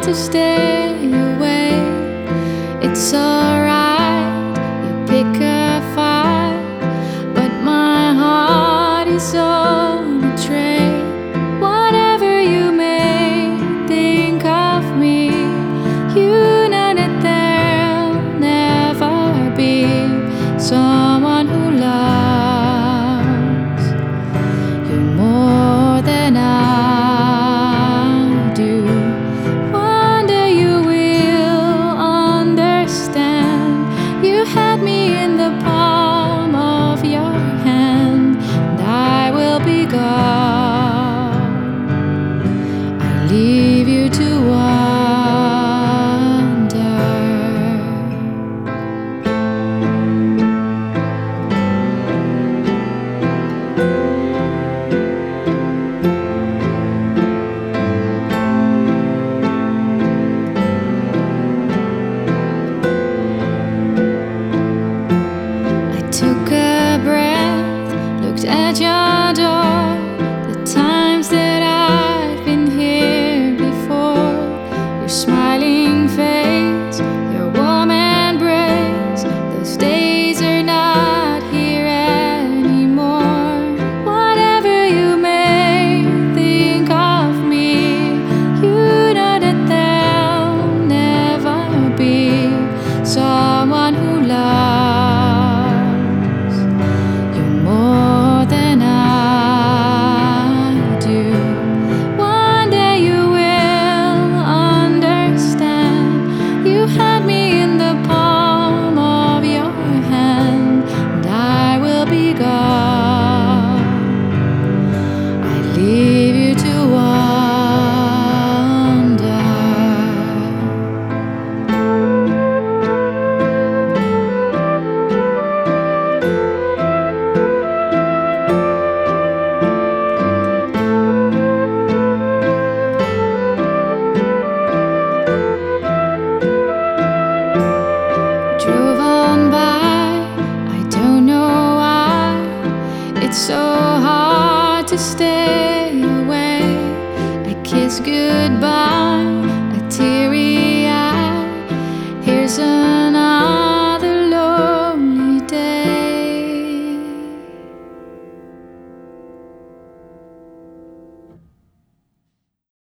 to stay away. It's alright, you pick a fight, but my heart is on a train. Whatever you may think of me, you know that there'll never be someone who loves you more than I do. One day you will understand. You had me in the palm of your hand, and I will be gone. I leave you to wonder. Took a breath, looked at your door. The times that I've been here before, your smiling face, your warm embrace, those days are not here anymore. Whatever you may think of me, you know that there'll never be someone who loves more than I do. One day you will understand. You had me in the palm of your hand, and I will be gone. I leave you to wonder. Drove on by, I don't know why. It's so hard to stay away. I kiss goodbye.